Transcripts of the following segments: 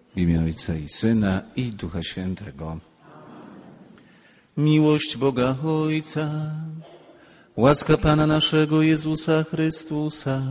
W imię Ojca i Syna, i Ducha Świętego. Miłość Boga Ojca, łaska Pana naszego Jezusa Chrystusa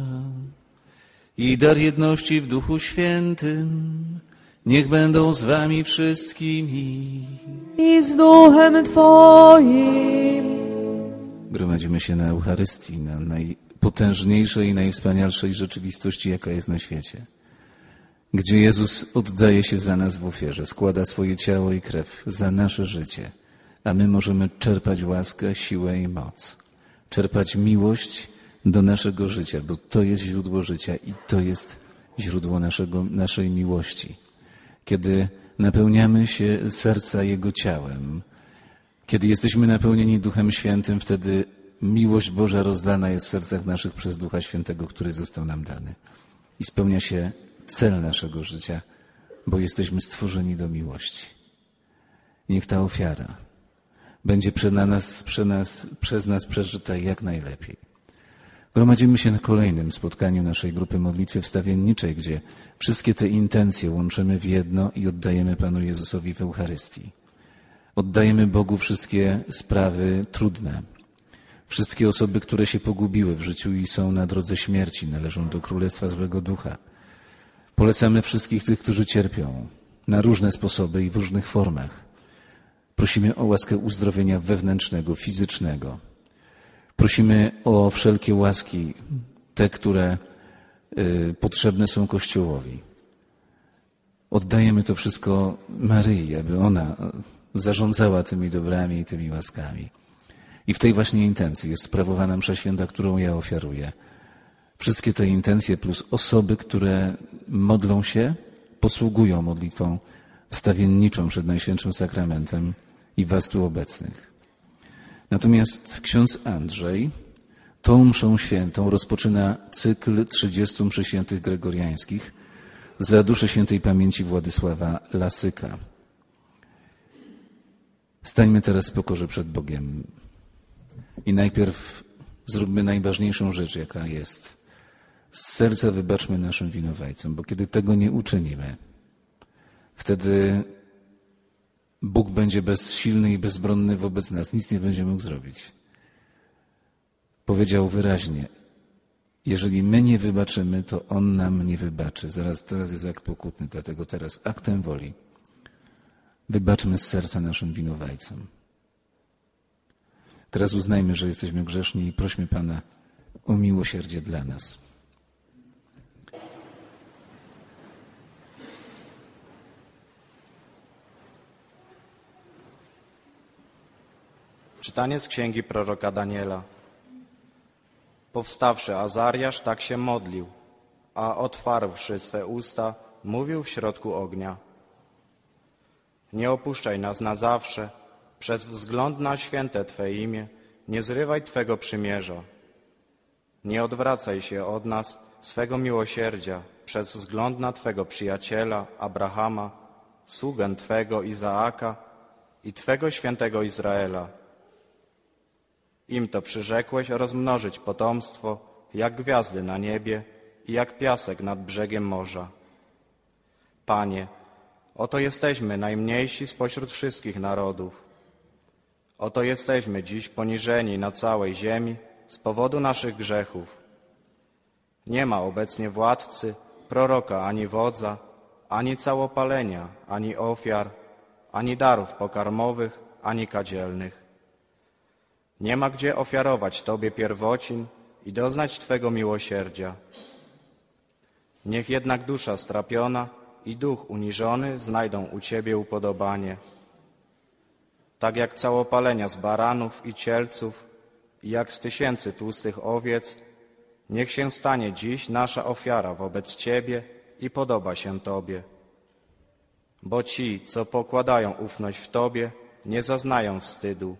i dar jedności w Duchu Świętym niech będą z wami wszystkimi. I z Duchem Twoim. Gromadzimy się na Eucharystii, na najpotężniejszej i najwspanialszej rzeczywistości, jaka jest na świecie. Gdzie Jezus oddaje się za nas w ofierze, składa swoje ciało i krew za nasze życie, a my możemy czerpać łaskę, siłę i moc, czerpać miłość do naszego życia, bo to jest źródło życia i to jest źródło naszej miłości. Kiedy napełniamy się serca Jego ciałem, kiedy jesteśmy napełnieni Duchem Świętym, wtedy miłość Boża rozlana jest w sercach naszych przez Ducha Świętego, który został nam dany. I spełnia się cel naszego życia, bo jesteśmy stworzeni do miłości. Niech ta ofiara będzie przez nas przeżyta jak najlepiej. Gromadzimy się na kolejnym spotkaniu naszej grupy modlitwy wstawienniczej, gdzie wszystkie te intencje łączymy w jedno i oddajemy Panu Jezusowi w Eucharystii. Oddajemy Bogu wszystkie sprawy trudne. Wszystkie osoby, które się pogubiły w życiu i są na drodze śmierci, należą do Królestwa Złego Ducha. Polecamy wszystkich tych, którzy cierpią na różne sposoby i w różnych formach. Prosimy o łaskę uzdrowienia wewnętrznego, fizycznego. Prosimy o wszelkie łaski, te, które potrzebne są Kościołowi. Oddajemy to wszystko Maryi, aby ona zarządzała tymi dobrami i tymi łaskami. I w tej właśnie intencji jest sprawowana msza święta, którą ja ofiaruję. Wszystkie te intencje plus osoby, które modlą się, posługują modlitwą wstawienniczą przed Najświętszym Sakramentem i was tu obecnych. Natomiast ksiądz Andrzej tą mszą świętą rozpoczyna cykl 30 mszy świętych gregoriańskich za duszę świętej pamięci Władysława Lasyka. Stańmy teraz w pokorze przed Bogiem i najpierw zróbmy najważniejszą rzecz, jaka jest. Z serca wybaczmy naszym winowajcom, bo kiedy tego nie uczynimy, wtedy Bóg będzie bezsilny i bezbronny wobec nas. Nic nie będzie mógł zrobić. Powiedział wyraźnie, jeżeli my nie wybaczymy, to On nam nie wybaczy. Teraz jest akt pokutny, dlatego teraz aktem woli wybaczmy z serca naszym winowajcom. Teraz uznajmy, że jesteśmy grzeszni i prośmy Pana o miłosierdzie dla nas. Czytanie z księgi proroka Daniela. Powstawszy Azariasz tak się modlił, a otwarłszy swe usta, mówił w środku ognia. Nie opuszczaj nas na zawsze, przez wzgląd na święte Twe imię, nie zrywaj Twego przymierza. Nie odwracaj się od nas swego miłosierdzia, przez wzgląd na Twego przyjaciela Abrahama, sługę Twego Izaaka i Twego świętego Izraela. Im to przyrzekłeś rozmnożyć potomstwo, jak gwiazdy na niebie i jak piasek nad brzegiem morza. Panie, oto jesteśmy najmniejsi spośród wszystkich narodów. Oto jesteśmy dziś poniżeni na całej ziemi z powodu naszych grzechów. Nie ma obecnie władcy, proroka ani wodza, ani całopalenia, ani ofiar, ani darów pokarmowych, ani kadzielnych. Nie ma gdzie ofiarować Tobie pierwocin i doznać Twego miłosierdzia. Niech jednak dusza strapiona i duch uniżony znajdą u Ciebie upodobanie. Tak jak całopalenia z baranów i cielców i jak z 1000 tłustych owiec, niech się stanie dziś nasza ofiara wobec Ciebie i podoba się Tobie. Bo ci, co pokładają ufność w Tobie, nie zaznają wstydu.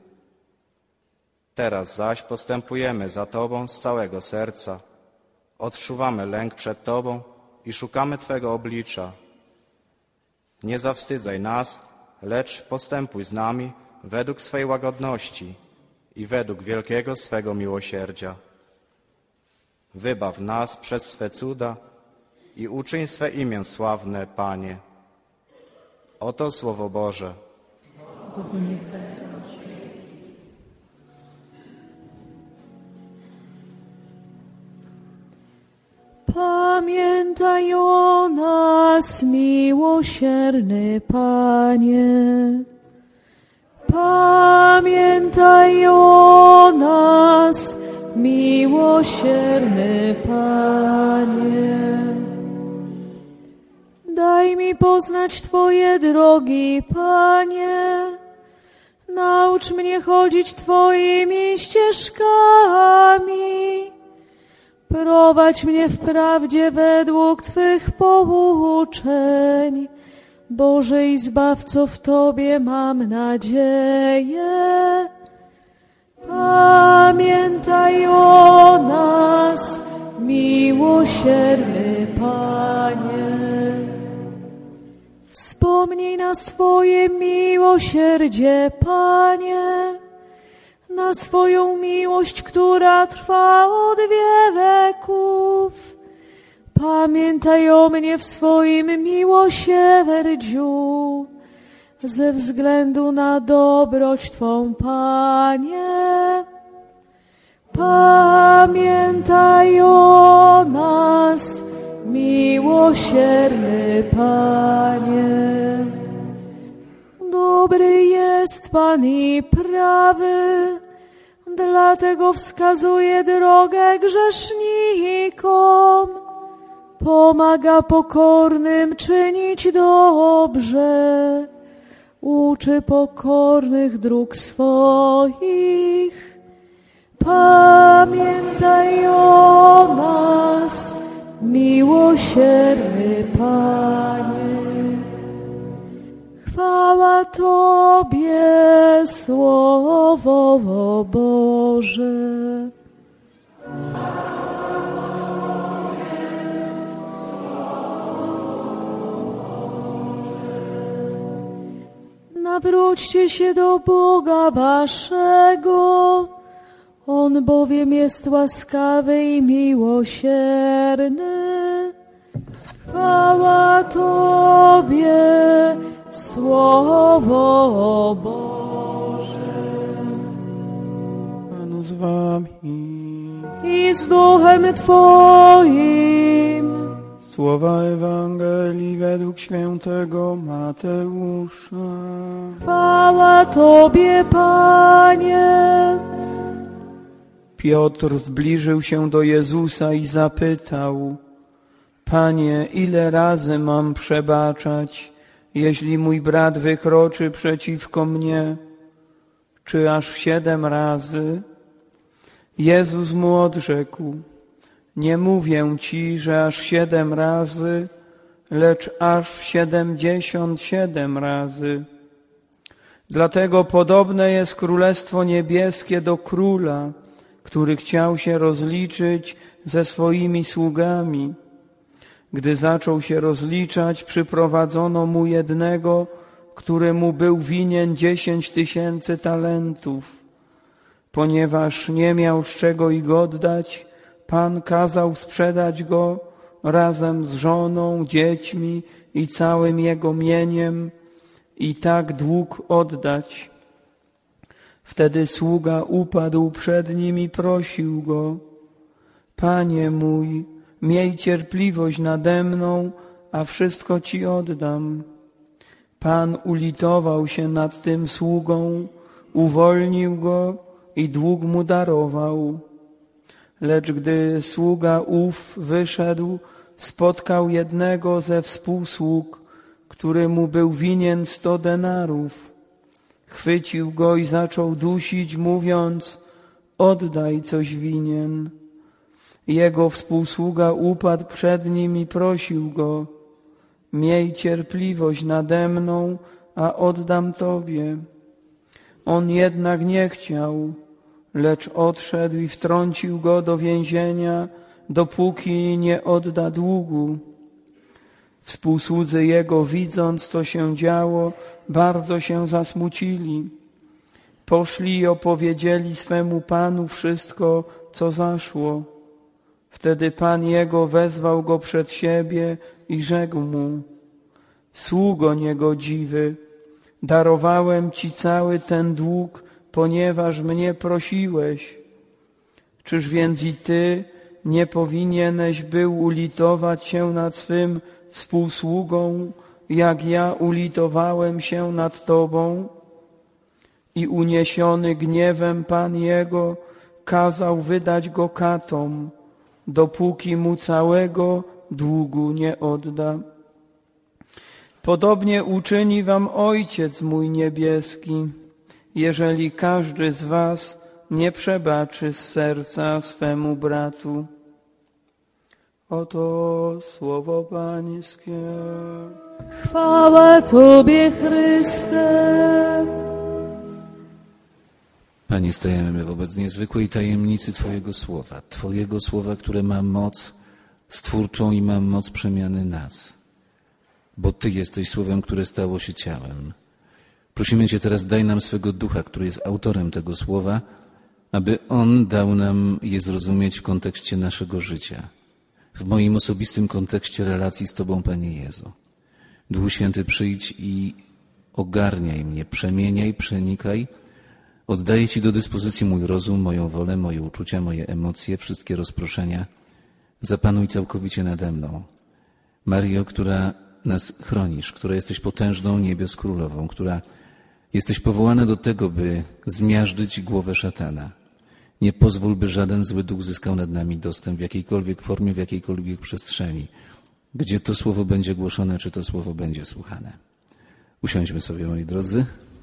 Teraz zaś postępujemy za Tobą z całego serca. Odczuwamy lęk przed Tobą i szukamy Twego oblicza. Nie zawstydzaj nas, lecz postępuj z nami według swej łagodności i według wielkiego swego miłosierdzia. Wybaw nas przez swe cuda i uczyń swe imię sławne, Panie. Oto Słowo Boże. Pamiętaj o nas, miłosierny Panie. Pamiętaj o nas, miłosierny Panie. Daj mi poznać Twoje drogi, Panie. Naucz mnie chodzić Twoimi ścieżkami. Prowadź mnie w prawdzie według Twych pouczeń. Boże i Zbawco, w Tobie mam nadzieję. Pamiętaj o nas, miłosierny Panie. Wspomnij na swoje miłosierdzie, Panie, na swoją miłość, która trwa od wieków. Pamiętaj o mnie w swoim miłosierdziu, ze względu na dobroć Twą, Panie. Pamiętaj o nas, miłosierny Panie. Dobry jest Pan i prawy, dlatego wskazuje drogę grzesznikom. Pomaga pokornym czynić dobrze, uczy pokornych dróg swoich. Pamiętaj o nas, miłosierny Panie. Chwała Tobie, Słowo Boże. Nawróćcie się do Boga waszego, On bowiem jest łaskawy i miłosierny. Chwała Tobie, Słowo Boże. Pan z Wami I z duchem Twoim. Słowa Ewangelii według świętego Mateusza. Chwała Tobie, Panie. Piotr zbliżył się do Jezusa i zapytał: Panie, ile razy mam przebaczać, jeśli mój brat wykroczy przeciwko mnie? Czy aż 7 razy? Jezus mu odrzekł: Nie mówię ci, że aż 7 razy, lecz aż 77 razy. Dlatego podobne jest Królestwo Niebieskie do króla, który chciał się rozliczyć ze swoimi sługami. Gdy zaczął się rozliczać, przyprowadzono mu jednego, który mu był winien 10 000 talentów. Ponieważ nie miał z czego ich oddać, Pan kazał sprzedać go razem z żoną, dziećmi i całym jego mieniem i tak dług oddać. Wtedy sługa upadł przed nim i prosił go: Panie mój, miej cierpliwość nade mną, a wszystko ci oddam. Pan ulitował się nad tym sługą, uwolnił go i dług mu darował. Lecz gdy sługa ów wyszedł, spotkał jednego ze współsług, który mu był winien 100 denarów. Chwycił go i zaczął dusić, mówiąc: oddaj, coś winien. Jego współsługa upadł przed nim i prosił go: miej cierpliwość nade mną, a oddam tobie. On jednak nie chciał, lecz odszedł i wtrącił go do więzienia, dopóki nie odda długu. Współsłudzy jego, widząc, co się działo, bardzo się zasmucili. Poszli i opowiedzieli swemu panu wszystko, co zaszło. Wtedy pan jego wezwał go przed siebie i rzekł mu: Sługo niegodziwy, darowałem Ci cały ten dług, ponieważ mnie prosiłeś. Czyż więc i Ty nie powinieneś był ulitować się nad swym współsługą, jak ja ulitowałem się nad Tobą? I uniesiony gniewem Pan jego kazał wydać go katom, dopóki mu całego długu nie odda. Podobnie uczyni wam Ojciec mój niebieski, jeżeli każdy z was nie przebaczy z serca swemu bratu. Oto słowo Pańskie. Chwała Tobie, Chryste. Panie, stajemy wobec niezwykłej tajemnicy Twojego słowa, które ma moc stwórczą i ma moc przemiany nas. Bo Ty jesteś słowem, które stało się ciałem. Prosimy Cię teraz, daj nam swego Ducha, który jest autorem tego słowa, aby On dał nam je zrozumieć w kontekście naszego życia, w moim osobistym kontekście relacji z Tobą, Panie Jezu. Duchu Święty, przyjdź i ogarniaj mnie, przemieniaj, przenikaj. Oddaję Ci do dyspozycji mój rozum, moją wolę, moje uczucia, moje emocje, wszystkie rozproszenia. Zapanuj całkowicie nade mną. Maryjo, która nas chronisz, która jesteś potężną niebios królową, która jesteś powołana do tego, by zmiażdżyć głowę szatana. Nie pozwól, by żaden zły duch zyskał nad nami dostęp w jakiejkolwiek formie, w jakiejkolwiek przestrzeni, gdzie to słowo będzie głoszone, czy to słowo będzie słuchane. Usiądźmy sobie, moi drodzy.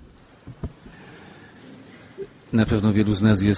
Na pewno wielu z nas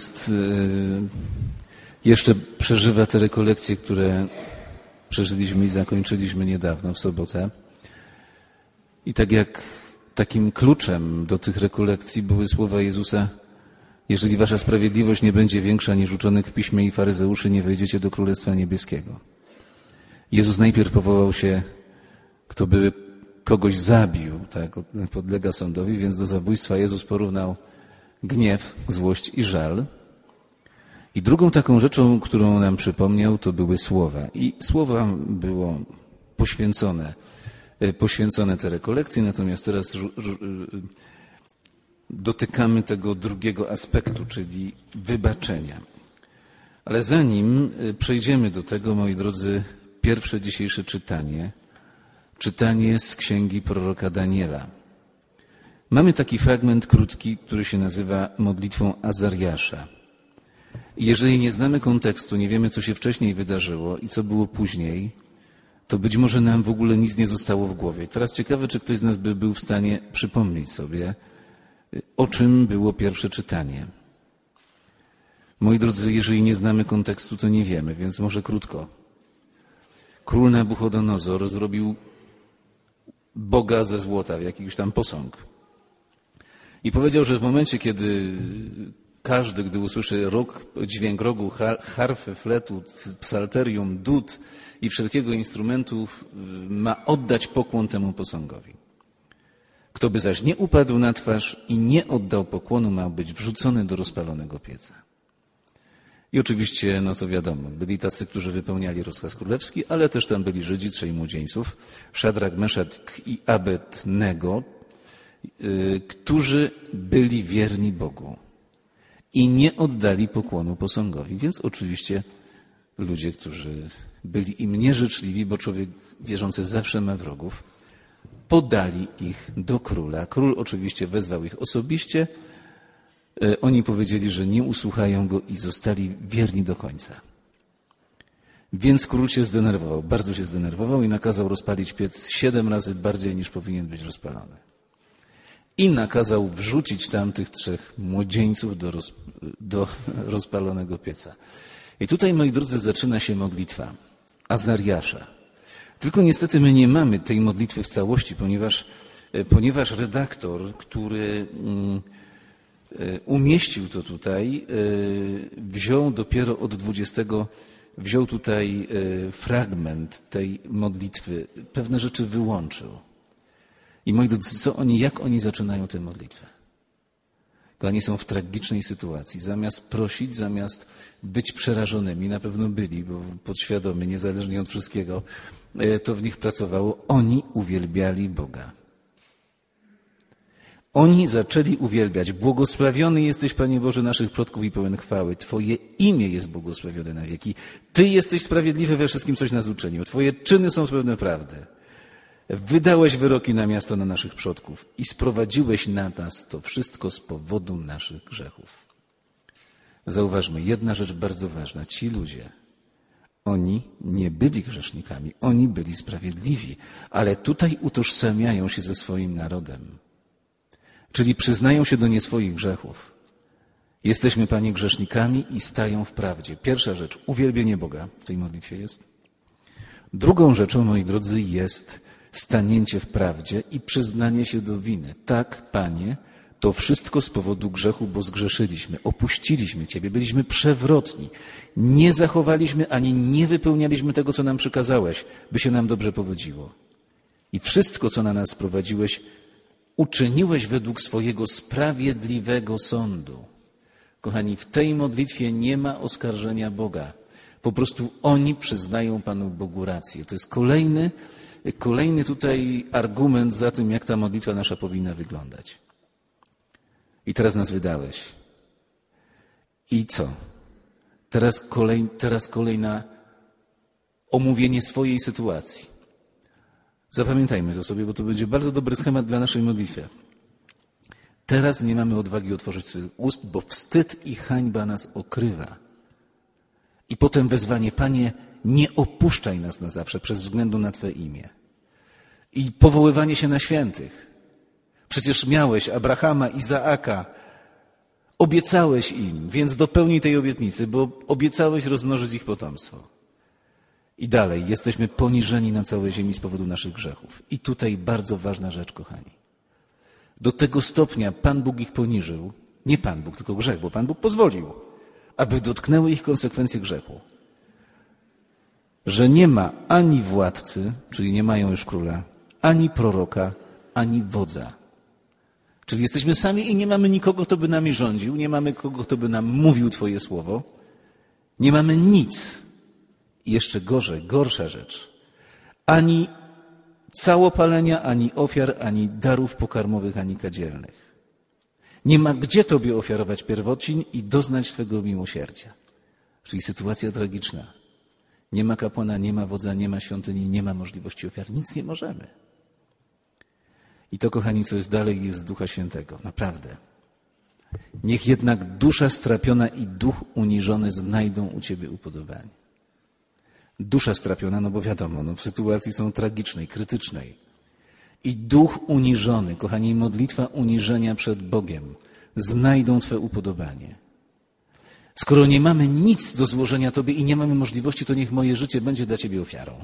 jeszcze przeżywa te rekolekcje, które przeżyliśmy i zakończyliśmy niedawno, w sobotę. I tak jak takim kluczem do tych rekolekcji były słowa Jezusa: jeżeli wasza sprawiedliwość nie będzie większa niż uczonych w piśmie i faryzeuszy, nie wejdziecie do Królestwa Niebieskiego. Jezus najpierw powołał się, kto by kogoś zabił, tak, podlega sądowi, więc do zabójstwa Jezus porównał gniew, złość i żal. I drugą taką rzeczą, którą nam przypomniał, to były słowa. I słowa było poświęcone te rekolekcje, natomiast teraz dotykamy tego drugiego aspektu, czyli wybaczenia. Ale zanim przejdziemy do tego, moi drodzy, pierwsze dzisiejsze czytanie z księgi proroka Daniela. Mamy taki fragment krótki, który się nazywa modlitwą Azariasza. I jeżeli nie znamy kontekstu, nie wiemy, co się wcześniej wydarzyło i co było później, to być może nam w ogóle nic nie zostało w głowie. Teraz ciekawe, czy ktoś z nas by był w stanie przypomnieć sobie, o czym było pierwsze czytanie. Moi drodzy, jeżeli nie znamy kontekstu, to nie wiemy, więc może krótko. Król Nabuchodonozor zrobił Boga ze złota, jakiś tam posąg. I powiedział, że w momencie, kiedy każdy, gdy usłyszy dźwięk rogu, harfy, fletu, psalterium, dud i wszelkiego instrumentu, ma oddać pokłon temu posągowi. Kto by zaś nie upadł na twarz i nie oddał pokłonu, ma być wrzucony do rozpalonego pieca. I oczywiście, no to wiadomo, byli tacy, którzy wypełniali rozkaz królewski, ale też tam byli Żydzi, 3 młodzieńców, Szadrak, Meszach i Abednego, którzy byli wierni Bogu i nie oddali pokłonu posągowi. Więc oczywiście ludzie, którzy byli im nieżyczliwi, bo człowiek wierzący zawsze ma wrogów, podali ich do króla. Król oczywiście wezwał ich osobiście. Oni powiedzieli, że nie usłuchają go i zostali wierni do końca. Więc król się zdenerwował, bardzo się zdenerwował i nakazał rozpalić piec 7 razy bardziej niż powinien być rozpalony. I nakazał wrzucić tam tych 3 młodzieńców do rozpalonego pieca. I tutaj, moi drodzy, zaczyna się modlitwa Azariasza. Tylko niestety my nie mamy tej modlitwy w całości, ponieważ redaktor, który umieścił to tutaj, wziął tutaj fragment tej modlitwy, pewne rzeczy wyłączył. I moi drodzy, jak oni zaczynają tę modlitwę? Kochani, są w tragicznej sytuacji. Zamiast prosić, zamiast być przerażonymi, na pewno byli, bo podświadomie, niezależnie od wszystkiego, to w nich pracowało. Oni uwielbiali Boga. Oni zaczęli uwielbiać. Błogosławiony jesteś, Panie Boże, naszych przodków i pełen chwały. Twoje imię jest błogosławione na wieki. Ty jesteś sprawiedliwy we wszystkim, coś nas uczynił. Twoje czyny są pełne prawdy. Wydałeś wyroki na miasto, na naszych przodków i sprowadziłeś na nas to wszystko z powodu naszych grzechów. Zauważmy, jedna rzecz bardzo ważna. Ci ludzie, oni nie byli grzesznikami, oni byli sprawiedliwi, ale tutaj utożsamiają się ze swoim narodem. Czyli przyznają się do nie swoich grzechów. Jesteśmy, Panie, grzesznikami i stają w prawdzie. Pierwsza rzecz, uwielbienie Boga w tej modlitwie jest. Drugą rzeczą, moi drodzy, jest stanięcie w prawdzie i przyznanie się do winy. Tak, Panie, to wszystko z powodu grzechu, bo zgrzeszyliśmy, opuściliśmy Ciebie, byliśmy przewrotni. Nie zachowaliśmy ani nie wypełnialiśmy tego, co nam przykazałeś, by się nam dobrze powodziło. I wszystko, co na nas sprowadziłeś, uczyniłeś według swojego sprawiedliwego sądu. Kochani, w tej modlitwie nie ma oskarżenia Boga. Po prostu oni przyznają Panu Bogu rację. To jest kolejny tutaj argument za tym, jak ta modlitwa nasza powinna wyglądać. I teraz wydałeś. I co? Teraz kolejna omówienie swojej sytuacji. Zapamiętajmy to sobie, bo to będzie bardzo dobry schemat dla naszej modlitwy. Teraz nie mamy odwagi otworzyć swych ust, bo wstyd i hańba nas okrywa. I potem wezwanie, Panie, nie opuszczaj nas na zawsze przez względu na Twe imię. I powoływanie się na świętych. Przecież miałeś Abrahama, Izaaka, obiecałeś im, więc dopełnij tej obietnicy, bo obiecałeś rozmnożyć ich potomstwo. I dalej, jesteśmy poniżeni na całej ziemi z powodu naszych grzechów. I tutaj bardzo ważna rzecz, kochani. Do tego stopnia Pan Bóg ich poniżył, nie Pan Bóg, tylko grzech, bo Pan Bóg pozwolił, aby dotknęły ich konsekwencje grzechu. Że nie ma ani władcy, czyli nie mają już króla, ani proroka, ani wodza. Czyli jesteśmy sami i nie mamy nikogo, kto by nami rządził, nie mamy kogo, kto by nam mówił Twoje słowo. Nie mamy nic. I jeszcze gorsza rzecz. Ani całopalenia, ani ofiar, ani darów pokarmowych, ani kadzielnych. Nie ma gdzie Tobie ofiarować pierwocin i doznać swego miłosierdzia. Czyli sytuacja tragiczna. Nie ma kapłana, nie ma wodza, nie ma świątyni, nie ma możliwości ofiar. Nic nie możemy. I to, kochani, co jest dalej, jest z Ducha Świętego. Naprawdę. Niech jednak dusza strapiona i duch uniżony znajdą u Ciebie upodobanie. Dusza strapiona, no bo wiadomo, w sytuacji są tragicznej, krytycznej. I duch uniżony, kochani, modlitwa uniżenia przed Bogiem, znajdą Twe upodobanie. Skoro nie mamy nic do złożenia Tobie i nie mamy możliwości, to niech moje życie będzie dla Ciebie ofiarą.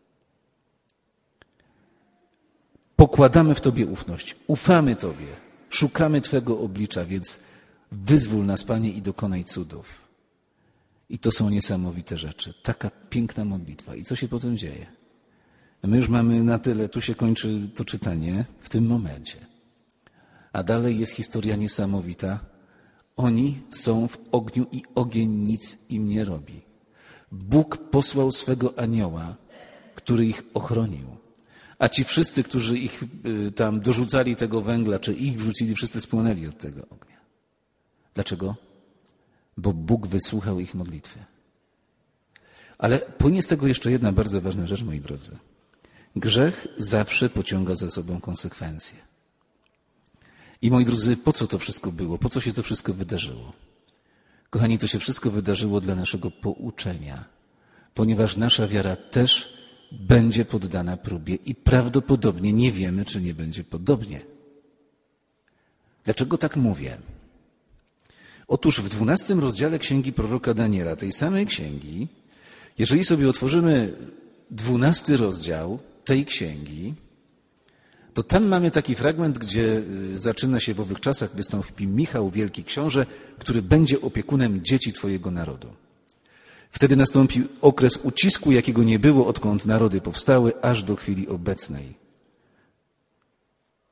Pokładamy w Tobie ufność, ufamy Tobie, szukamy Twego oblicza, więc wyzwól nas, Panie, i dokonaj cudów. I to są niesamowite rzeczy. Taka piękna modlitwa. I co się potem dzieje? My już mamy na tyle, tu się kończy to czytanie w tym momencie. A dalej jest historia niesamowita. Oni są w ogniu i ogień nic im nie robi. Bóg posłał swego anioła, który ich ochronił. A ci wszyscy, którzy ich tam dorzucali tego węgla, czy ich wrzucili, wszyscy spłonęli od tego ognia. Dlaczego? Bo Bóg wysłuchał ich modlitwy. Ale płynie z tego jeszcze jedna bardzo ważna rzecz, moi drodzy. Grzech zawsze pociąga za sobą konsekwencje. I moi drodzy, po co to wszystko było? Po co się to wszystko wydarzyło? Kochani, to się wszystko wydarzyło dla naszego pouczenia, ponieważ nasza wiara też będzie poddana próbie i prawdopodobnie nie wiemy, czy nie będzie podobnie. Dlaczego tak mówię? Otóż w 12 rozdziale księgi proroka Daniela, tej samej księgi, jeżeli sobie otworzymy 12 rozdział tej księgi, to tam mamy taki fragment, gdzie zaczyna się: w owych czasach wystąpi Michał, wielki książę, który będzie opiekunem dzieci Twojego narodu. Wtedy nastąpi okres ucisku, jakiego nie było, odkąd narody powstały, aż do chwili obecnej.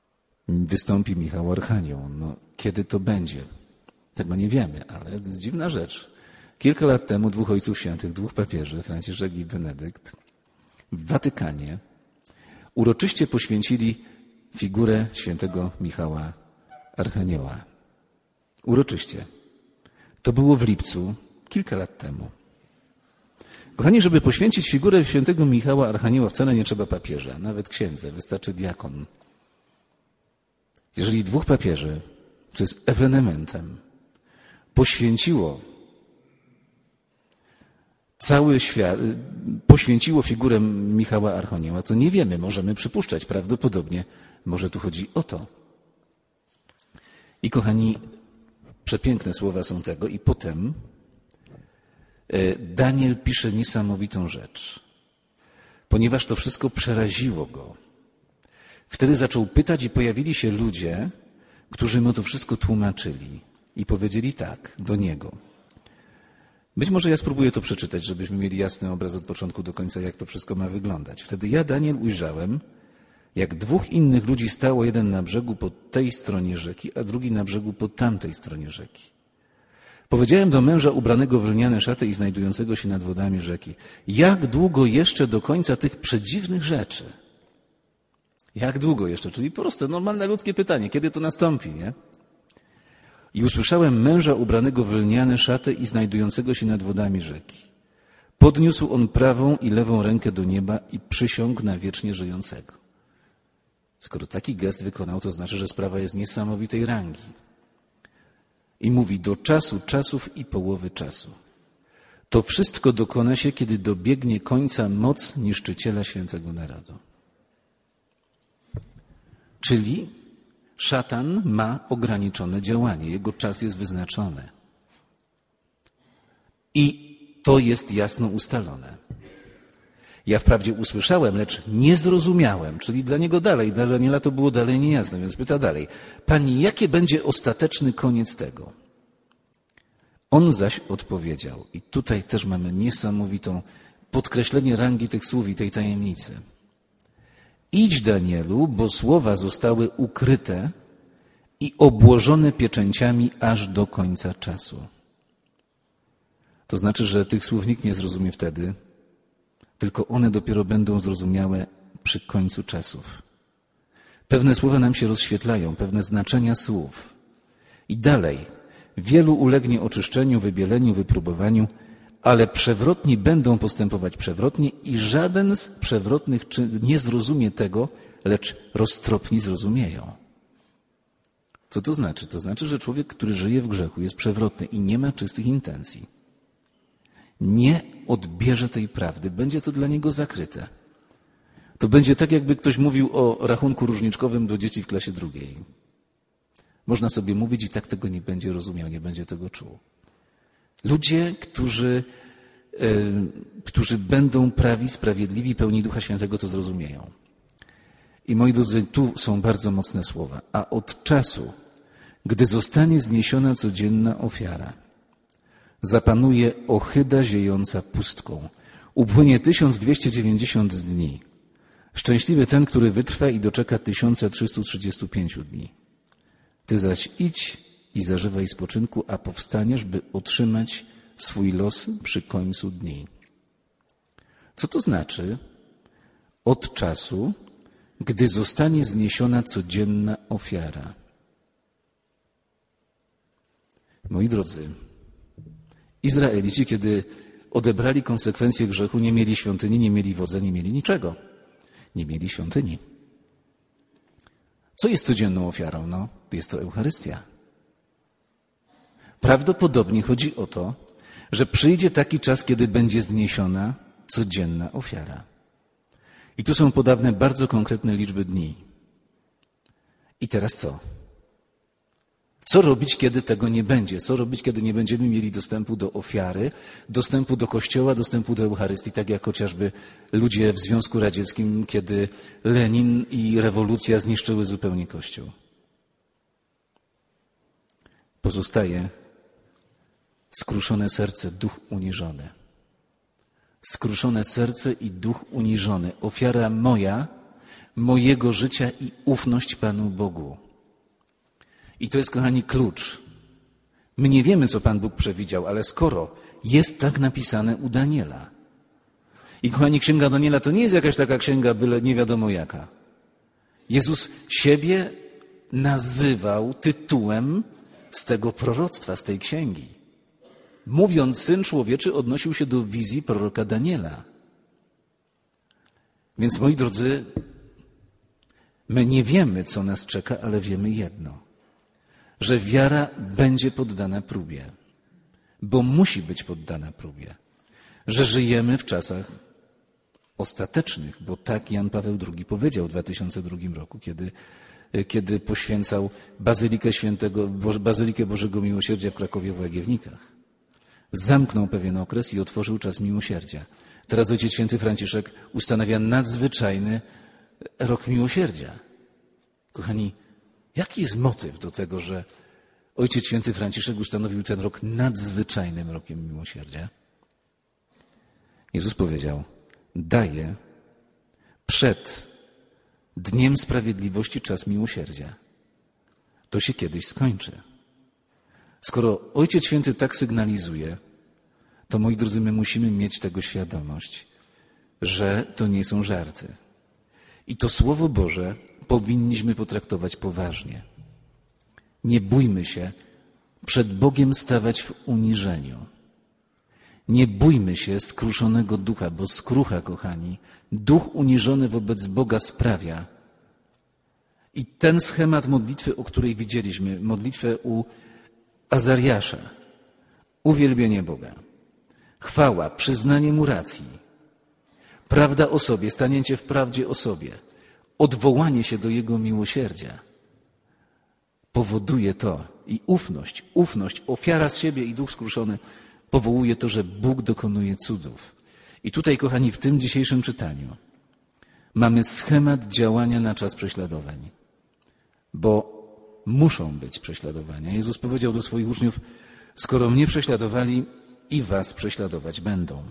wystąpi Michał Archanioł. No, kiedy to będzie? Tego nie wiemy, ale to jest dziwna rzecz. Kilka lat temu 2 ojców świętych, 2 papieży, Franciszek i Benedykt, w Watykanie uroczyście poświęcili figurę świętego Michała Archanioła. Uroczyście. To było w lipcu, kilka lat temu. Kochani, żeby poświęcić figurę świętego Michała Archanioła, wcale nie trzeba papieża, nawet księdza, wystarczy diakon. Jeżeli 2 papieży, co jest ewenementem, poświęciło cały świat, poświęciło figurę Michała Archanioła, to nie wiemy, możemy przypuszczać, prawdopodobnie może tu chodzi o to. I kochani, przepiękne słowa są tego i potem Daniel pisze niesamowitą rzecz, ponieważ to wszystko przeraziło go. Wtedy zaczął pytać i pojawili się ludzie, którzy mu to wszystko tłumaczyli i powiedzieli tak do niego. Być może ja spróbuję to przeczytać, żebyśmy mieli jasny obraz od początku do końca, jak to wszystko ma wyglądać. Wtedy ja, Daniel, ujrzałem, jak 2 innych ludzi stało, jeden na brzegu po tej stronie rzeki, a drugi na brzegu po tamtej stronie rzeki. Powiedziałem do męża ubranego w lniane szaty i znajdującego się nad wodami rzeki, jak długo jeszcze do końca tych przedziwnych rzeczy? Jak długo jeszcze? Czyli proste, normalne ludzkie pytanie, kiedy to nastąpi, nie? I usłyszałem męża ubranego w lniane szaty i znajdującego się nad wodami rzeki. Podniósł on prawą i lewą rękę do nieba i przysiągł na wiecznie żyjącego. Skoro taki gest wykonał, to znaczy, że sprawa jest niesamowitej rangi. I mówi, do czasu czasów i połowy czasu. To wszystko dokona się, kiedy dobiegnie końca moc niszczyciela świętego narodu. Czyli szatan ma ograniczone działanie, jego czas jest wyznaczony. I to jest jasno ustalone. Ja wprawdzie usłyszałem, lecz nie zrozumiałem, czyli dla niego dalej, dla Daniela to było dalej niejasne, więc pyta dalej. Pani, jaki będzie ostateczny koniec tego? On zaś odpowiedział, i tutaj też mamy niesamowitą podkreślenie rangi tych słów i tej tajemnicy. Idź, Danielu, bo słowa zostały ukryte i obłożone pieczęciami aż do końca czasu. To znaczy, że tych słów nikt nie zrozumie wtedy, tylko one dopiero będą zrozumiałe przy końcu czasów. Pewne słowa nam się rozświetlają, pewne znaczenia słów. I dalej, wielu ulegnie oczyszczeniu, wybieleniu, wypróbowaniu, ale przewrotni będą postępować przewrotnie i żaden z przewrotnych nie zrozumie tego, lecz roztropni zrozumieją. Co to znaczy? To znaczy, że człowiek, który żyje w grzechu, jest przewrotny i nie ma czystych intencji. Nie odbierze tej prawdy, będzie to dla niego zakryte. To będzie tak, jakby ktoś mówił o rachunku różniczkowym do dzieci w klasie 2. Można sobie mówić i tak tego nie będzie rozumiał, nie będzie tego czuł. Ludzie, którzy będą prawi, sprawiedliwi, pełni Ducha Świętego, to zrozumieją. I moi drodzy, tu są bardzo mocne słowa. A od czasu, gdy zostanie zniesiona codzienna ofiara, zapanuje ohyda ziejąca pustką. Upłynie 1290 dni. Szczęśliwy ten, który wytrwa i doczeka 1335 dni. Ty zaś idź i zażywaj spoczynku, a powstaniesz, by otrzymać swój los przy końcu dni. Co to znaczy? Od czasu, gdy zostanie zniesiona codzienna ofiara. Moi drodzy, Izraelici, kiedy odebrali konsekwencje grzechu, nie mieli świątyni, nie mieli wodza, nie mieli niczego. Nie mieli świątyni. Co jest codzienną ofiarą? No, jest to Eucharystia. Prawdopodobnie chodzi o to, że przyjdzie taki czas, kiedy będzie zniesiona codzienna ofiara. I tu są podane bardzo konkretne liczby dni. I teraz co? Co robić, kiedy tego nie będzie? Co robić, kiedy nie będziemy mieli dostępu do ofiary, dostępu do Kościoła, dostępu do Eucharystii, tak jak chociażby ludzie w Związku Radzieckim, kiedy Lenin i rewolucja zniszczyły zupełnie Kościół. Pozostaje skruszone serce, duch uniżony. Skruszone serce i duch uniżony. Ofiara moja mojego życia i ufność Panu Bogu. I to jest, kochani, klucz. My nie wiemy, co Pan Bóg przewidział, ale skoro jest tak napisane u Daniela. I kochani, księga Daniela to nie jest jakaś taka księga, byle nie wiadomo jaka. Jezus siebie nazywał tytułem z tego proroctwa, z tej księgi. Mówiąc, Syn Człowieczy odnosił się do wizji proroka Daniela. Więc, moi drodzy, my nie wiemy, co nas czeka, ale wiemy jedno. Że wiara będzie poddana próbie. Bo musi być poddana próbie. Że żyjemy w czasach ostatecznych, bo tak Jan Paweł II powiedział w 2002 roku, kiedy poświęcał Bazylikę Bożego Miłosierdzia w Krakowie w Łagiewnikach. Zamknął pewien okres i otworzył czas miłosierdzia. Teraz Ojciec Święty Franciszek ustanawia nadzwyczajny rok miłosierdzia. Kochani, jaki jest motyw do tego, że Ojciec Święty Franciszek ustanowił ten rok nadzwyczajnym rokiem miłosierdzia? Jezus powiedział, daje przed Dniem Sprawiedliwości czas miłosierdzia. To się kiedyś skończy. Skoro Ojciec Święty tak sygnalizuje, to, moi drodzy, my musimy mieć tego świadomość, że to nie są żarty. I to Słowo Boże powinniśmy potraktować poważnie. Nie bójmy się przed Bogiem stawać w uniżeniu. Nie bójmy się skruszonego ducha, bo skrucha, kochani, duch uniżony wobec Boga sprawia. I ten schemat modlitwy, o której widzieliśmy, modlitwę u Azariasza, uwielbienie Boga, chwała, przyznanie Mu racji, prawda o sobie, stanięcie w prawdzie o sobie, odwołanie się do Jego miłosierdzia, powoduje to i ufność, ofiara z siebie i duch skruszony powoduje to, że Bóg dokonuje cudów. I tutaj, kochani, w tym dzisiejszym czytaniu mamy schemat działania na czas prześladowań, bo muszą być prześladowania. Jezus powiedział do swoich uczniów, skoro mnie prześladowali, i was prześladować będą.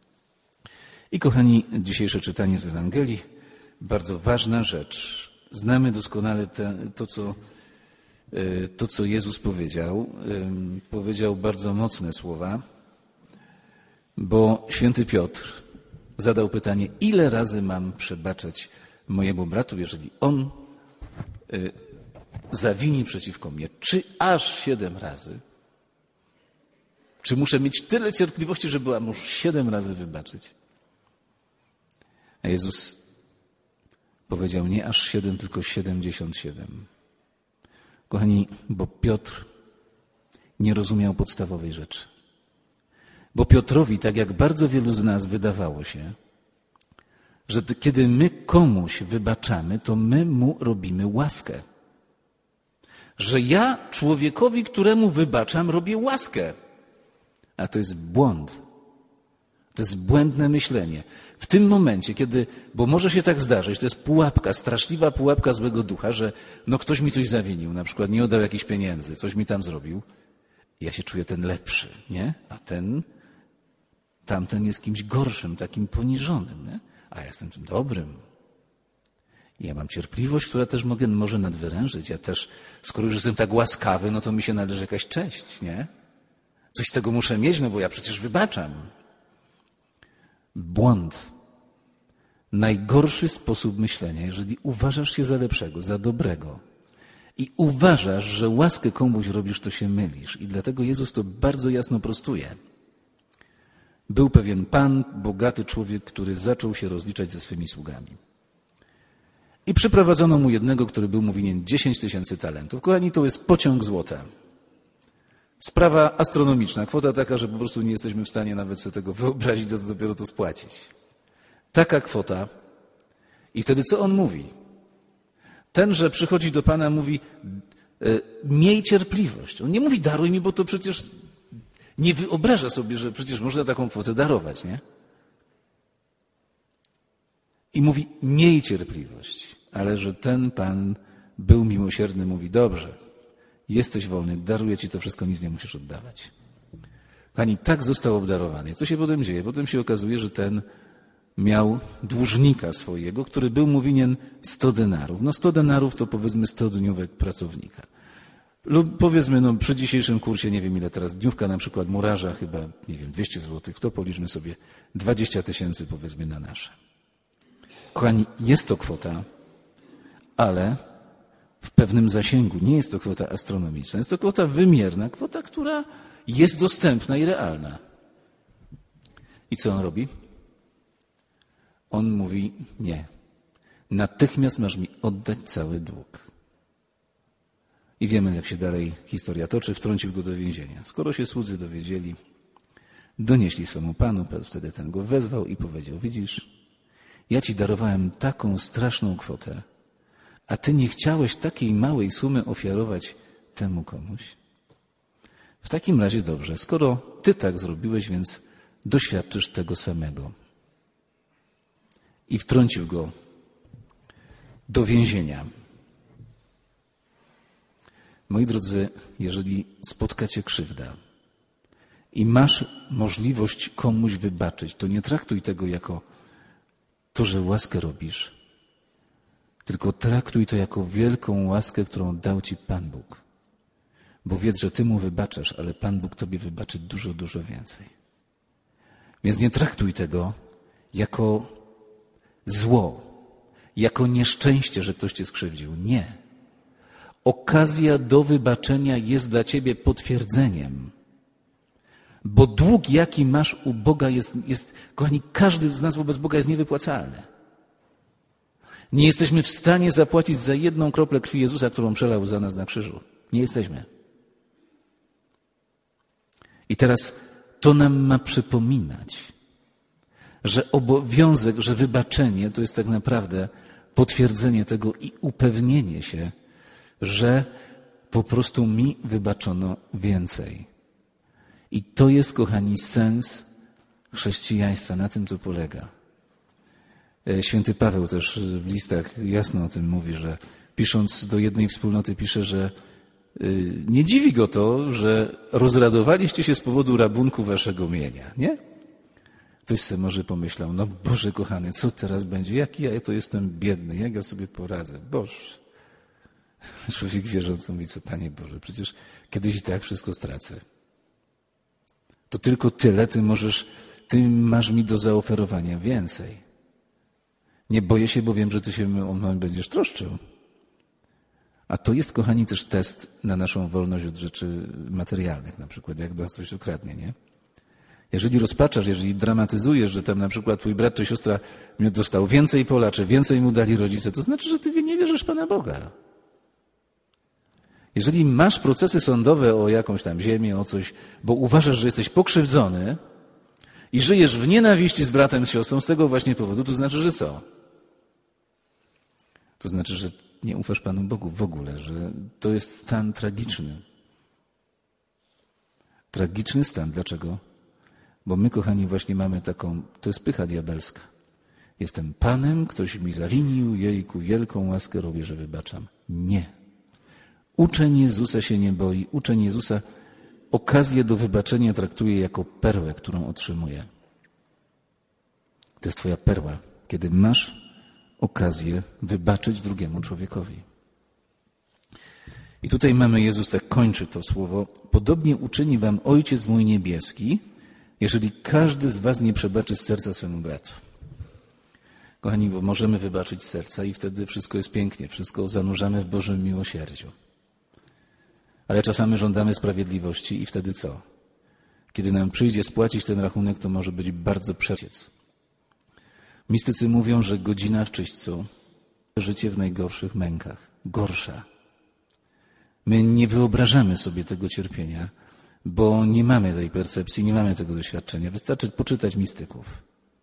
I kochani, dzisiejsze czytanie z Ewangelii, bardzo ważna rzecz. Znamy doskonale to, co Jezus powiedział. Powiedział bardzo mocne słowa, bo święty Piotr zadał pytanie, ile razy mam przebaczać mojemu bratu, jeżeli on zawini przeciwko mnie? Czy aż 7 razy? Czy muszę mieć tyle cierpliwości, żeby mu 7 razy wybaczyć? A Jezus powiedział nie aż 7, tylko 77. Kochani, bo Piotr nie rozumiał podstawowej rzeczy. Bo Piotrowi, tak jak bardzo wielu z nas wydawało się, że kiedy my komuś wybaczamy, to my mu robimy łaskę. Że ja człowiekowi, któremu wybaczam, robię łaskę. A to jest błąd. To jest błędne myślenie. W tym momencie, bo może się tak zdarzyć, to jest pułapka, straszliwa pułapka złego ducha, że ktoś mi coś zawinił, na przykład nie oddał jakichś pieniędzy, coś mi tam zrobił. Ja się czuję ten lepszy, nie? A tamten jest kimś gorszym, takim poniżonym, nie? A ja jestem tym dobrym. Ja mam cierpliwość, która też może nadwyrężyć. Ja też, skoro już jestem tak łaskawy, to mi się należy jakaś cześć, nie? Coś z tego muszę mieć, bo ja przecież wybaczam. Błąd. Najgorszy sposób myślenia, jeżeli uważasz się za lepszego, za dobrego i uważasz, że łaskę komuś robisz, to się mylisz. I dlatego Jezus to bardzo jasno prostuje. Był pewien pan, bogaty człowiek, który zaczął się rozliczać ze swymi sługami. I przyprowadzono mu jednego, który był mu winien 10 000 talentów. Kochani, to jest pociąg złota. Sprawa astronomiczna, kwota taka, że po prostu nie jesteśmy w stanie nawet sobie tego wyobrazić, a dopiero to spłacić. Taka kwota. I wtedy co on mówi? Ten, że przychodzi do Pana, mówi, miej cierpliwość. On nie mówi, daruj mi, bo to przecież nie wyobraża sobie, że przecież można taką kwotę darować, nie? I mówi, miej cierpliwość. Ale że ten Pan był miłosierny, mówi, dobrze, jesteś wolny, daruję ci to wszystko, nic nie musisz oddawać. Pani tak został obdarowany. Co się potem dzieje? Potem się okazuje, że ten miał dłużnika swojego, który był mu winien 100 denarów. 100 denarów to powiedzmy 100 dniówek pracownika. Lub powiedzmy, przy dzisiejszym kursie, nie wiem ile teraz, dniówka na przykład murarza, chyba, 200 złotych, to policzmy sobie 20 000 powiedzmy na nasze. Kochani, jest to kwota, ale w pewnym zasięgu. Nie jest to kwota astronomiczna, jest to kwota wymierna, kwota, która jest dostępna i realna. I co on robi? On mówi, nie, natychmiast masz mi oddać cały dług. I wiemy, jak się dalej historia toczy, wtrącił go do więzienia. Skoro się słudzy dowiedzieli, donieśli swemu panu, wtedy ten go wezwał i powiedział, widzisz, ja ci darowałem taką straszną kwotę, a ty nie chciałeś takiej małej sumy ofiarować temu komuś? W takim razie dobrze, skoro ty tak zrobiłeś, więc doświadczysz tego samego. I wtrącił go do więzienia. Moi drodzy, jeżeli spotkacie krzywdę i masz możliwość komuś wybaczyć, to nie traktuj tego jako to, że łaskę robisz, tylko traktuj to jako wielką łaskę, którą dał ci Pan Bóg. Bo wiedz, że ty mu wybaczasz, ale Pan Bóg tobie wybaczy dużo, dużo więcej. Więc nie traktuj tego jako zło, jako nieszczęście, że ktoś cię skrzywdził. Nie. Okazja do wybaczenia jest dla ciebie potwierdzeniem. Bo dług, jaki masz u Boga jest, kochani, każdy z nas wobec Boga jest niewypłacalny. Nie jesteśmy w stanie zapłacić za 1 kroplę krwi Jezusa, którą przelał za nas na krzyżu. Nie jesteśmy. I teraz to nam ma przypominać, że obowiązek, że wybaczenie to jest tak naprawdę potwierdzenie tego i upewnienie się, że po prostu mi wybaczono więcej. I to jest, kochani, sens chrześcijaństwa. Na tym to polega. Święty Paweł też w listach jasno o tym mówi, że pisząc do jednej wspólnoty pisze, że nie dziwi go to, że rozradowaliście się z powodu rabunku waszego mienia, nie? Ktoś sobie może pomyślał, no Boże kochany, co teraz będzie? Jaki ja to jestem biedny, jak ja sobie poradzę? Boże. Człowiek wierzący mówi, co Panie Boże, przecież kiedyś i tak wszystko stracę. To tylko tyle, ty masz mi do zaoferowania więcej. Nie boję się, bo wiem, że ty się o mnie będziesz troszczył. A to jest, kochani, też test na naszą wolność od rzeczy materialnych, na przykład jak nas coś ukradnie, nie? Jeżeli rozpaczasz, jeżeli dramatyzujesz, że tam na przykład twój brat czy siostra dostał więcej pola, czy więcej mu dali rodzice, to znaczy, że ty nie wierzysz w Pana Boga. Jeżeli masz procesy sądowe o jakąś tam ziemię, o coś, bo uważasz, że jesteś pokrzywdzony i żyjesz w nienawiści z bratem, z siostrą z tego właśnie powodu, to znaczy, że co? To znaczy, że nie ufasz Panu Bogu w ogóle, że to jest stan tragiczny. Tragiczny stan. Dlaczego? Bo my, kochani, właśnie mamy taką, to jest pycha diabelska. Jestem Panem, ktoś mi zawinił, jejku, wielką łaskę robię, że wybaczam. Nie. Uczeń Jezusa się nie boi. Uczeń Jezusa okazję do wybaczenia traktuje jako perłę, którą otrzymuje. To jest twoja perła, kiedy masz okazję wybaczyć drugiemu człowiekowi. I tutaj mamy, Jezus tak kończy to słowo. Podobnie uczyni wam Ojciec mój niebieski, jeżeli każdy z was nie przebaczy z serca swemu bratu. Kochani, bo możemy wybaczyć z serca i wtedy wszystko jest pięknie, wszystko zanurzamy w Bożym miłosierdziu. Ale czasami żądamy sprawiedliwości i wtedy co? Kiedy nam przyjdzie spłacić ten rachunek, to może być bardzo przeciec. Mistycy mówią, że godzina w czyśćcu, życie w najgorszych mękach. Gorsza. My nie wyobrażamy sobie tego cierpienia, bo nie mamy tej percepcji, nie mamy tego doświadczenia. Wystarczy poczytać mistyków.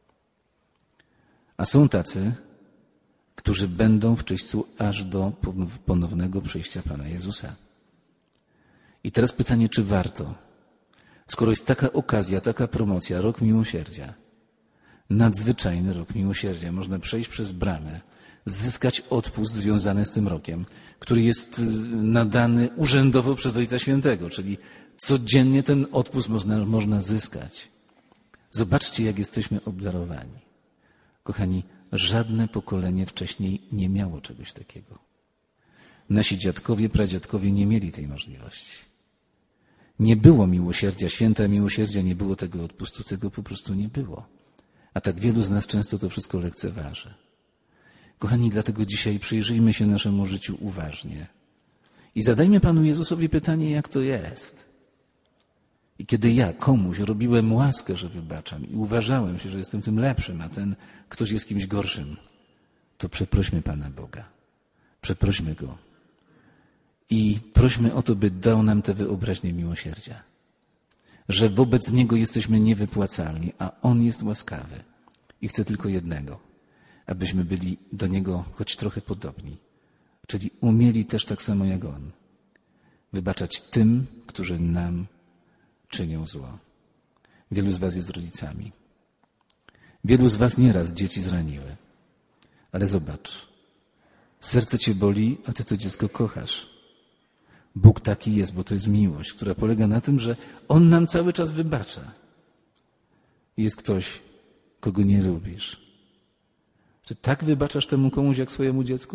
A są tacy, którzy będą w czyśćcu aż do ponownego przyjścia Pana Jezusa. I teraz pytanie, czy warto? Skoro jest taka okazja, taka promocja, rok miłosierdzia, nadzwyczajny rok miłosierdzia, można przejść przez bramę, zyskać odpust związany z tym rokiem, który jest nadany urzędowo przez Ojca Świętego, czyli codziennie ten odpust można zyskać. Zobaczcie, jak jesteśmy obdarowani. Kochani, żadne pokolenie wcześniej nie miało czegoś takiego. Nasi dziadkowie, pradziadkowie nie mieli tej możliwości. Nie było miłosierdzia, święta miłosierdzia, nie było tego odpustu, tego po prostu nie było. A tak wielu z nas często to wszystko lekceważy. Kochani, dlatego dzisiaj przyjrzyjmy się naszemu życiu uważnie i zadajmy Panu Jezusowi pytanie, jak to jest. I kiedy ja komuś robiłem łaskę, że wybaczam i uważałem się, że jestem tym lepszym, a ten ktoś jest kimś gorszym, to przeprośmy Pana Boga. Przeprośmy Go. I prośmy o to, by dał nam tę wyobraźnię miłosierdzia. Że wobec Niego jesteśmy niewypłacalni, a On jest łaskawy. I chce tylko jednego, abyśmy byli do Niego choć trochę podobni. Czyli umieli też tak samo jak On wybaczać tym, którzy nam czynią zło. Wielu z was jest rodzicami. Wielu z was nieraz dzieci zraniły. Ale zobacz, serce cię boli, a ty to dziecko kochasz. Bóg taki jest, bo to jest miłość, która polega na tym, że On nam cały czas wybacza. Jest ktoś, kogo nie lubisz. Czy tak wybaczasz temu komuś jak swojemu dziecku?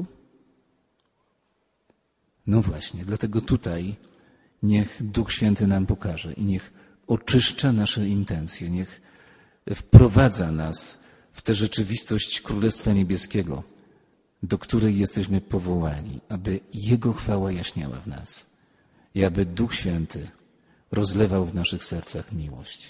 No właśnie, dlatego tutaj niech Duch Święty nam pokaże i niech oczyszcza nasze intencje, niech wprowadza nas w tę rzeczywistość Królestwa Niebieskiego, do której jesteśmy powołani, aby Jego chwała jaśniała w nas i aby Duch Święty rozlewał w naszych sercach miłość.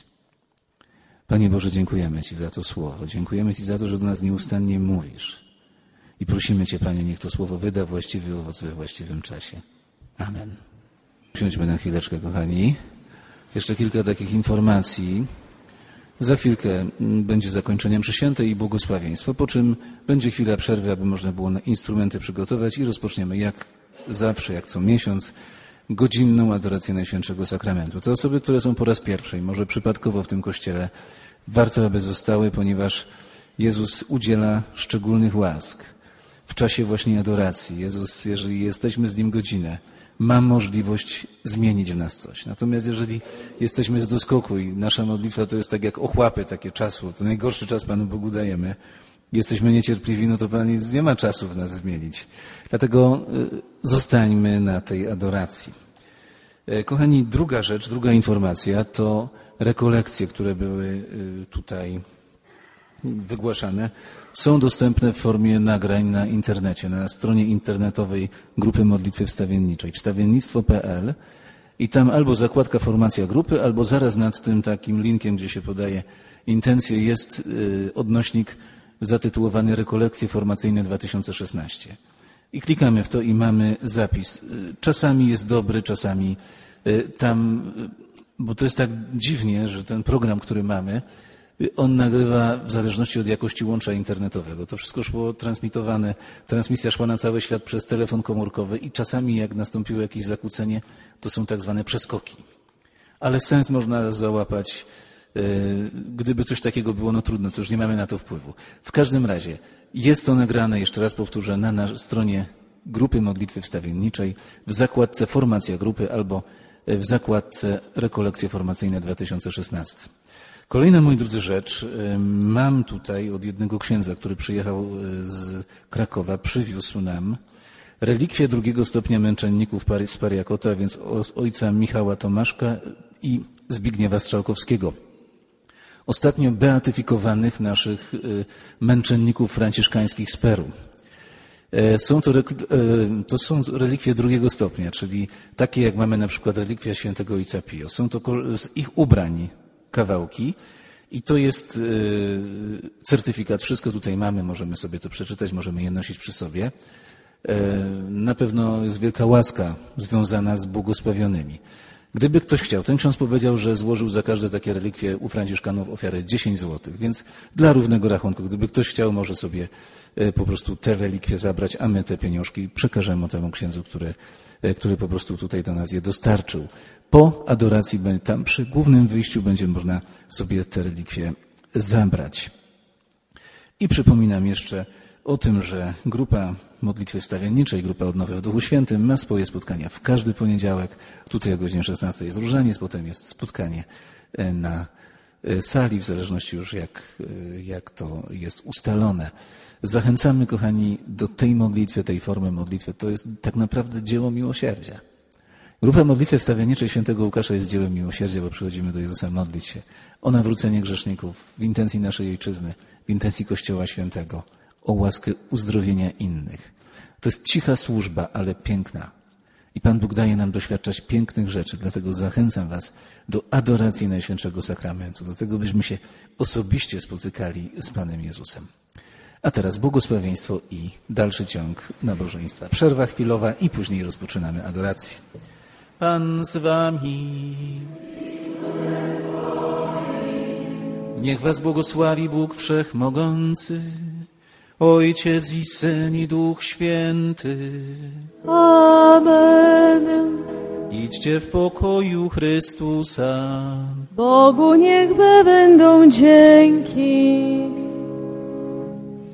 Panie Boże, dziękujemy Ci za to słowo. Dziękujemy Ci za to, że do nas nieustannie mówisz. I prosimy Cię, Panie, niech to słowo wyda właściwy owoc we właściwym czasie. Amen. Usiądźmy na chwileczkę, kochani. Jeszcze kilka takich informacji. Za chwilkę będzie zakończenie mszy świętej i błogosławieństwo, po czym będzie chwila przerwy, aby można było instrumenty przygotować i rozpoczniemy jak zawsze, jak co miesiąc, godzinną adorację Najświętszego Sakramentu. Te osoby, które są po raz pierwszy, może przypadkowo w tym kościele, warto, aby zostały, ponieważ Jezus udziela szczególnych łask w czasie właśnie adoracji. Jezus, jeżeli jesteśmy z Nim godzinę, ma możliwość zmienić w nas coś. Natomiast jeżeli jesteśmy z doskoku i nasza modlitwa to jest tak jak ochłapy takie czasu, to najgorszy czas Panu Bogu dajemy, jesteśmy niecierpliwi, no to Pan nie ma czasu w nas zmienić. Dlatego zostańmy na tej adoracji. Kochani, druga rzecz, druga informacja to rekolekcje, które były tutaj wygłaszane, są dostępne w formie nagrań na internecie, na stronie internetowej Grupy Modlitwy Wstawienniczej, wstawiennictwo.pl i tam albo zakładka formacja grupy, albo zaraz nad tym takim linkiem, gdzie się podaje intencje, jest odnośnik zatytułowany Rekolekcje Formacyjne 2016. I klikamy w to i mamy zapis. Czasami jest dobry, czasami tam, bo to jest tak dziwnie, że ten program, który mamy, on nagrywa w zależności od jakości łącza internetowego. To wszystko szło transmitowane, transmisja szła na cały świat przez telefon komórkowy i czasami jak nastąpiło jakieś zakłócenie, to są tak zwane przeskoki. Ale sens można załapać, gdyby coś takiego było, no trudno, to już nie mamy na to wpływu. W każdym razie jest to nagrane, jeszcze raz powtórzę, na stronie Grupy Modlitwy Wstawienniczej, w zakładce Formacja Grupy albo w zakładce Rekolekcje Formacyjne 2016. Kolejna, moi drodzy, rzecz. Mam tutaj od jednego księdza, który przyjechał z Krakowa, przywiózł nam relikwie drugiego stopnia męczenników z Pariakota, więc ojca Michała Tomaszka i Zbigniewa Strzałkowskiego. Ostatnio beatyfikowanych naszych męczenników franciszkańskich z Peru. To są relikwie drugiego stopnia, czyli takie jak mamy na przykład relikwia świętego ojca Pio. Są to z ich ubrań kawałki i to jest certyfikat. Wszystko tutaj mamy, możemy sobie to przeczytać, możemy je nosić przy sobie. Na pewno jest wielka łaska związana z błogosławionymi. Gdyby ktoś chciał, ten ksiądz powiedział, że złożył za każde takie relikwie u franciszkanów ofiarę 10 zł, więc dla równego rachunku, gdyby ktoś chciał, może sobie po prostu te relikwie zabrać, a my te pieniążki przekażemy temu księdzu, który po prostu tutaj do nas je dostarczył. Po adoracji, tam przy głównym wyjściu będzie można sobie te relikwie zabrać. I przypominam jeszcze o tym, że Grupa Modlitwy Wstawienniczej, Grupa Odnowy w Duchu Świętym ma swoje spotkania w każdy poniedziałek. Tutaj o godzinie 16 jest różaniec, potem jest spotkanie sali, w zależności już jak to jest ustalone. Zachęcamy, kochani, do tej modlitwy, tej formy modlitwy. To jest tak naprawdę dzieło miłosierdzia. Grupa modlitwy wstawienniczej świętego Łukasza jest dziełem miłosierdzia, bo przychodzimy do Jezusa modlić się o nawrócenie grzeszników w intencji naszej ojczyzny, w intencji Kościoła Świętego, o łaskę uzdrowienia innych. To jest cicha służba, ale piękna. I Pan Bóg daje nam doświadczać pięknych rzeczy, dlatego zachęcam was do adoracji Najświętszego Sakramentu, do tego, byśmy się osobiście spotykali z Panem Jezusem. A teraz błogosławieństwo i dalszy ciąg nabożeństwa. Przerwa chwilowa i później rozpoczynamy adorację. Pan z wami. Niech was błogosławi Bóg Wszechmogący, Ojciec i Syn i Duch Święty. Amen. Idźcie w pokoju Chrystusa. Bogu niech będą dzięki.